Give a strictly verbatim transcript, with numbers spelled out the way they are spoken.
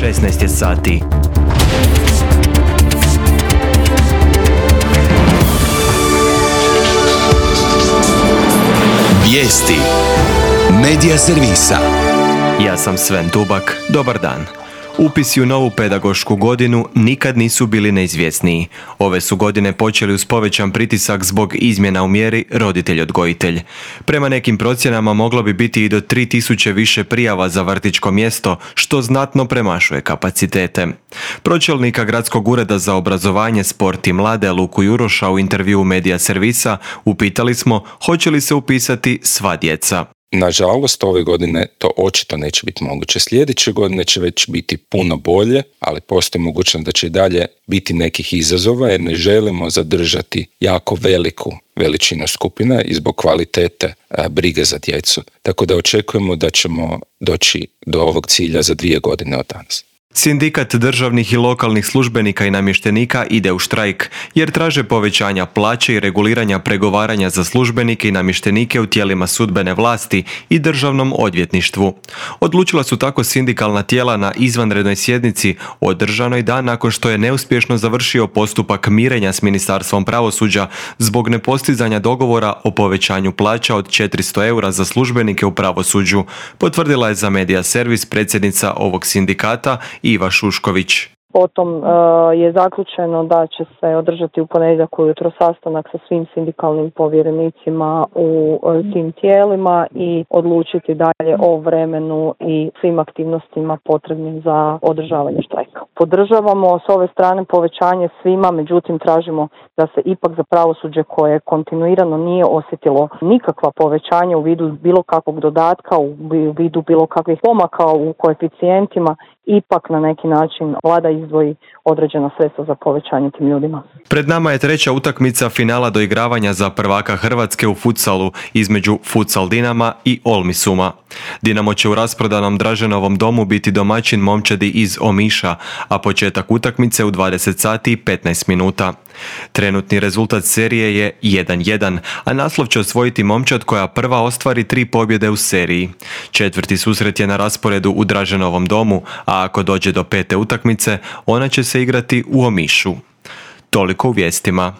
šesnaest je sati. Vijesti Medija servisa. Ja sam Sven Dubak, dobar dan. Upisi u novu pedagošku godinu nikad nisu bili neizvjesniji. Ove su godine počeli uz povećan pritisak zbog izmjena u mjeri roditelj-odgojitelj. Prema nekim procjenama moglo bi biti i do tri tisuće više prijava za vrtićko mjesto, što znatno premašuje kapacitete. Pročelnika Gradskog ureda za obrazovanje, sport i mlade Luku Juroša u intervjuu Medija servisa upitali smo hoće li se upisati sva djeca. Nažalost, ove godine to očito neće biti moguće. Sljedeće godine će već biti puno bolje, ali postoji mogućnost da će i dalje biti nekih izazova jer ne želimo zadržati jako veliku veličinu skupina i zbog kvalitete a, brige za djecu. Tako da očekujemo da ćemo doći do ovog cilja za dvije godine od danas. Sindikat državnih i lokalnih službenika i namještenika ide u štrajk jer traže povećanja plaće i reguliranja pregovaranja za službenike i namještenike u tijelima sudbene vlasti i državnom odvjetništvu. Odlučila su tako sindikalna tijela na izvanrednoj sjednici održanoj dan nakon što je neuspješno završio postupak mirenja s Ministarstvom pravosuđa zbog nepostizanja dogovora o povećanju plaća od četiristo eura za službenike u pravosuđu, potvrdila je za Medija servis predsjednica ovog sindikata Iva Šušković. Potom e, je zaključeno da će se održati u ponedjeljak ujutro sastanak sa svim sindikalnim povjerenicima u e, tim tijelima i odlučiti dalje o vremenu i svim aktivnostima potrebnim za održavanje štrajka. Podržavamo s ove strane povećanje svima, međutim tražimo da se ipak za pravosuđe koje kontinuirano nije osjetilo nikakva povećanja u vidu bilo kakvog dodatka, u vidu bilo kakvih pomaka u koeficijentima, ipak na neki način vlada izdvoji određena sredstva za povećanje tim ljudima. Pred nama je treća utakmica finala doigravanja za prvaka Hrvatske u futsalu između Futsal Dinama i Olmisuma. Dinamo će u rasprodanom Draženovom domu biti domaćin momčadi iz Omiša, a početak utakmice u dvadeset sati i petnaest minuta. Trenutni rezultat serije je jedan jedan, a naslov će osvojiti momčad koja prva ostvari tri pobjede u seriji. Četvrti susret je na rasporedu u Draženovom domu, a ako dođe do pete utakmice, ona će se igrati u Omišu. Toliko u vijestima.